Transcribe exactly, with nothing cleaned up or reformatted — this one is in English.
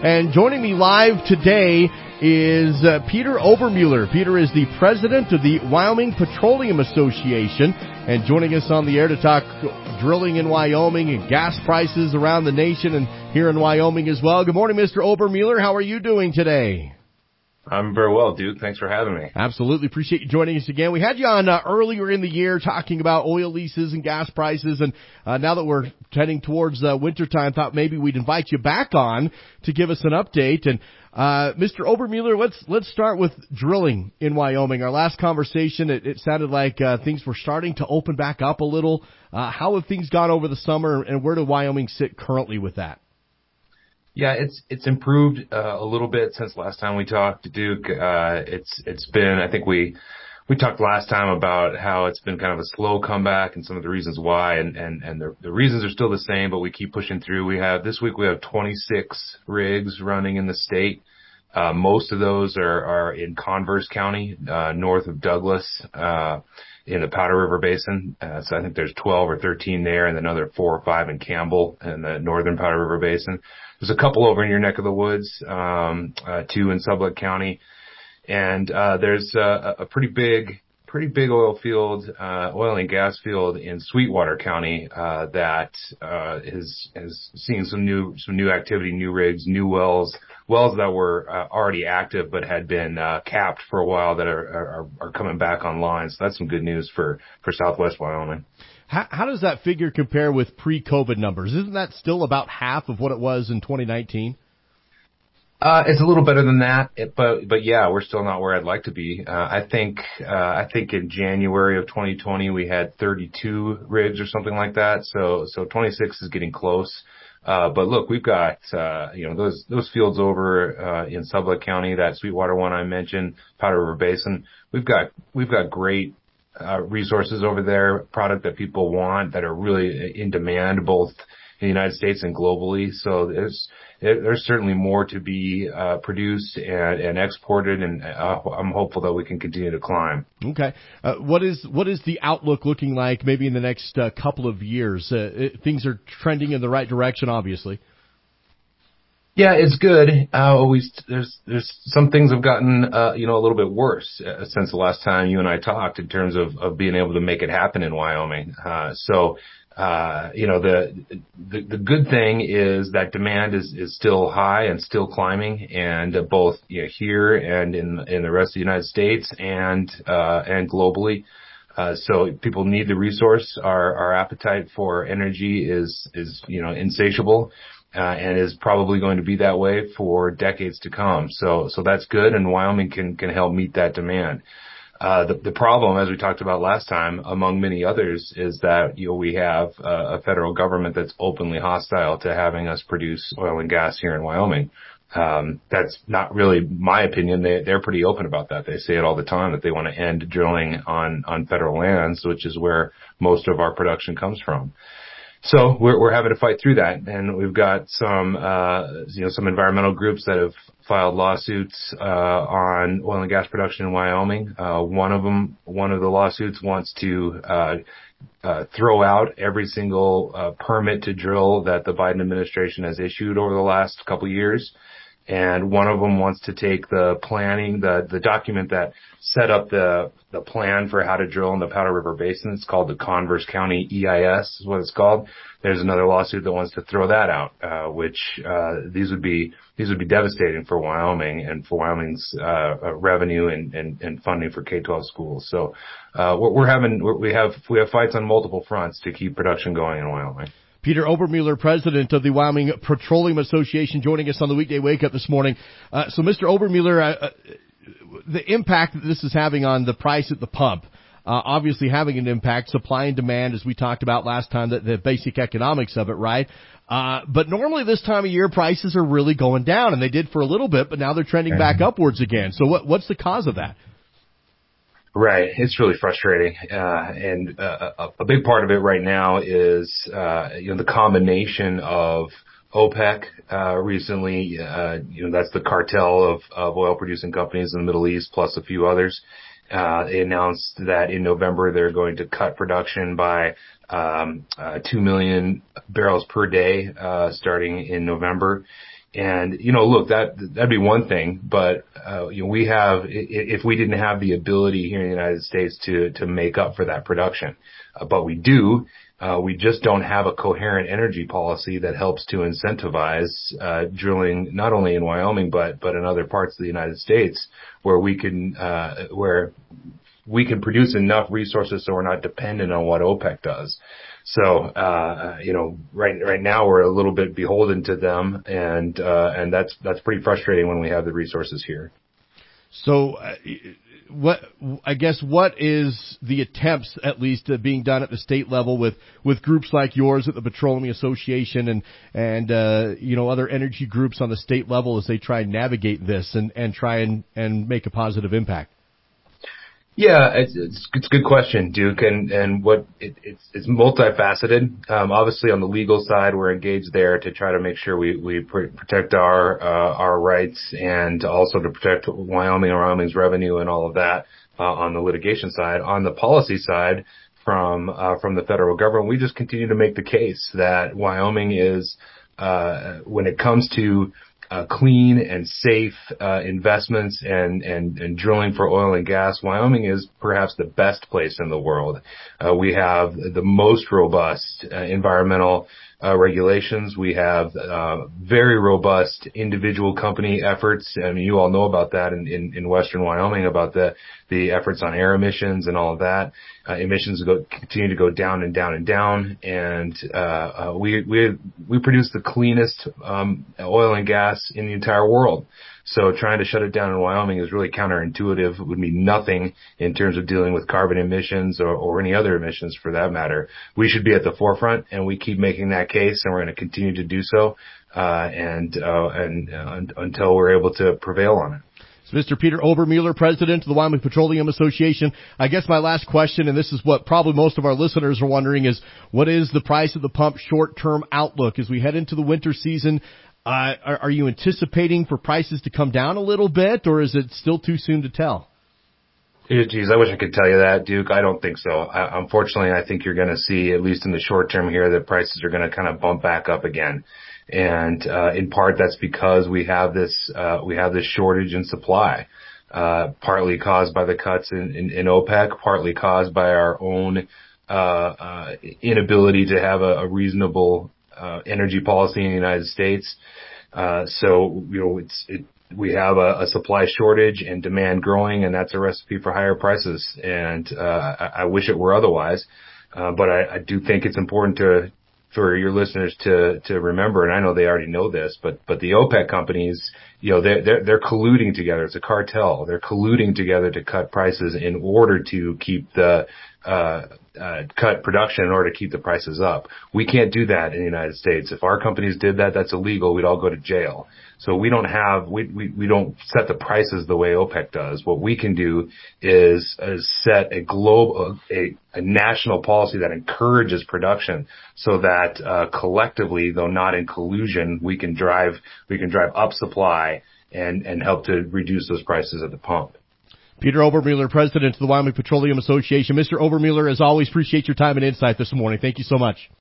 And joining me live today is uh, Peter Obermueller. Peter is the president of the Wyoming Petroleum Association, and joining us on the air to talk drilling in Wyoming and gas prices around the nation and here in Wyoming as well. Good morning, Mister Obermueller. How are you doing today? I'm very well, Duke. Thanks for having me. Absolutely. Appreciate you joining us again. We had you on uh, earlier in the year talking about oil leases and gas prices, and uh, now that we're heading towards uh, wintertime, thought maybe we'd invite you back on to give us an update. And uh Mister Obermueller, let's let's start with drilling in Wyoming. Our last conversation, it, it sounded like uh, things were starting to open back up a little. Uh, how have things gone over the summer, and where do Wyoming sit currently with that? Yeah, it's it's improved uh, a little bit since last time we talked, Duke. Uh, it's it's been, I think we we talked last time about how it's been kind of a slow comeback and some of the reasons why, and and and the, the reasons are still the same, but we keep pushing through. We have this week we have twenty-six rigs running in the state. Uh, most of those are are in Converse County, uh, north of Douglas, uh, in the Powder River Basin. Uh, so I think there's twelve or thirteen there, and another four or five in Campbell in the northern Powder River Basin. There's a couple over in your neck of the woods, um, uh, two in Sublette County. And, uh, there's a, a pretty big, pretty big oil field, uh, oil and gas field in Sweetwater County, uh, that, uh, is, is seeing some new, some new activity, new rigs, new wells, wells that were, uh, already active but had been, uh, capped for a while that are, are, are coming back online. So that's some good news for, for Southwest Wyoming. How, how does that figure compare with pre-COVID numbers? Isn't that still about half of what it was in twenty nineteen? Uh, it's a little better than that, it, but, but yeah, we're still not where I'd like to be. Uh, I think, uh, I think in January of twenty twenty, we had thirty-two rigs or something like that. So, so twenty-six is getting close. Uh, but look, we've got, uh, you know, those, those fields over, uh, in Sublette County, that Sweetwater one I mentioned, Powder River Basin. We've got, we've got great, uh, resources over there, product that people want, that are really in demand, both in the United States and globally. So there's, there's certainly more to be, uh, produced and, and exported, and uh, I'm hopeful that we can continue to climb. Okay. Uh, what is, what is the outlook looking like maybe in the next uh, couple of years? Uh, it, things are trending in the right direction, obviously. Yeah, it's good. Uh, we, there's, there's some things have gotten, uh, you know, a little bit worse uh, since the last time you and I talked in terms of, of being able to make it happen in Wyoming. Uh, so, uh, you know, the, the, the good thing is that demand is, is still high and still climbing, and uh, both, you know, here and in, in the rest of the United States and, uh, and globally. Uh, so people need the resource. Our, our appetite for energy is, is, you know, insatiable. Uh, and is probably going to be that way for decades to come. So, so that's good, and Wyoming can, can help meet that demand. Uh, the, the problem, as we talked about last time, among many others, is that, you know, we have uh, a federal government that's openly hostile to having us produce oil and gas here in Wyoming. Um, that's not really my opinion. They, they're pretty open about that. They say it all the time that they want to end drilling on, on federal lands, which is where most of our production comes from. So we're, we're having to fight through that, and we've got some, uh, you know, some environmental groups that have filed lawsuits, uh, on oil and gas production in Wyoming. Uh, one of them, one of the lawsuits wants to, uh, uh, throw out every single, uh, permit to drill that the Biden administration has issued over the last couple of years. And one of them wants to take the planning, the, the document that set up the, the plan for how to drill in the Powder River Basin. It's called the Converse County E I S is what it's called. There's another lawsuit that wants to throw that out, uh, which, uh, these would be, these would be devastating for Wyoming and for Wyoming's, uh, revenue and, and, and funding for K twelve schools. So, uh, we're, we're having, we're, we have, we have fights on multiple fronts to keep production going in Wyoming. Peter Obermueller, president of the Wyoming Petroleum Association, joining us on the weekday wake up this morning. Uh, so, Mister Obermueller, uh, uh, the impact that this is having on the price at the pump, uh, obviously having an impact, supply and demand, as we talked about last time, the, the basic economics of it, right? Uh, but normally this time of year, prices are really going down, and they did for a little bit, but now they're trending back upwards again. So, what, what's the cause of that? Right. It's really frustrating. Uh, and, uh, a, a big part of it right now is, uh, you know, the combination of OPEC, uh, recently, uh, you know, that's the cartel of, of oil producing companies in the Middle East, plus a few others. Uh, they announced that in November they're going to cut production by, um, uh, two million barrels per day, uh, starting in November. And, you know, look, that, that'd be one thing, but, uh, you know, we have, if we didn't have the ability here in the United States to, to make up for that production, uh, but we do, uh, we just don't have a coherent energy policy that helps to incentivize, uh, drilling not only in Wyoming, but, but in other parts of the United States where we can, uh, where we can produce enough resources so we're not dependent on what OPEC does. So, uh, you know, right, right now we're a little bit beholden to them, and, uh, and that's, that's pretty frustrating when we have the resources here. So, uh, what, I guess what is the attempts, at least, uh, being done at the state level with, with groups like yours at the Petroleum Association and, and, uh, you know, other energy groups on the state level as they try and navigate this and, and try and, and make a positive impact? Yeah, it's, it's, it's a good question, Duke. And, and what it, it's, it's multifaceted. Um, obviously on the legal side, we're engaged there to try to make sure we, we pr- protect our, uh, our rights and also to protect Wyoming and Wyoming's revenue and all of that, uh, on the litigation side. On the policy side, from, uh, from the federal government, we just continue to make the case that Wyoming is, uh, when it comes to Uh, clean and safe uh, investments and, and, and drilling for oil and gas, Wyoming is perhaps the best place in the world. Uh, we have the most robust uh, environmental uh, regulations. We have uh, very robust individual company efforts. I mean, you all know about that in, in, in western Wyoming, about the, the efforts on air emissions and all of that. Uh, emissions go, continue to go down and down and down. And uh, uh, we we we produce the cleanest um, oil and gas in the entire world. So trying to shut it down in Wyoming is really counterintuitive. It would mean nothing in terms of dealing with carbon emissions or, or any other emissions for that matter. We should be at the forefront, and we keep making that case, and we're going to continue to do so uh, and uh, and uh, until we're able to prevail on it. So Mister Peter Obermueller, president of the Wyoming Petroleum Association. I guess my last question, and this is what probably most of our listeners are wondering, is what is the price of the pump short-term outlook as we head into the winter season? Uh, are, are you anticipating for prices to come down a little bit, or is it still too soon to tell? Geez, I wish I could tell you that, Duke. I don't think so. I, unfortunately, I think you're going to see, at least in the short term here, that prices are going to kind of bump back up again. And, uh, in part, that's because we have this, uh, we have this shortage in supply, uh, partly caused by the cuts in, in, in OPEC, partly caused by our own, uh, uh, inability to have a, a reasonable, uh, energy policy in the United States. Uh, so, you know, it's, it, we have a, a supply shortage and demand growing, and that's a recipe for higher prices. And, uh, I, I wish it were otherwise. Uh, but I, I do think it's important to, for your listeners to, to remember, and I know they already know this, but, but the OPEC companies, you know, they're, they're, they're colluding together. It's a cartel. They're colluding together to cut prices in order to keep the, uh, uh, cut production in order to keep the prices up. We can't do that in the United States. If our companies did that, that's illegal. We'd all go to jail. So we don't have, we, we, we don't set the prices the way OPEC does. What we can do is, is set a global, a, a national policy that encourages production so that, uh, collectively, though not in collusion, we can drive, we can drive up supply and, and help to reduce those prices at the pump. Peter Obermueller, president of the Wyoming Petroleum Association. Mister Obermueller, as always, appreciate your time and insight this morning. Thank you so much.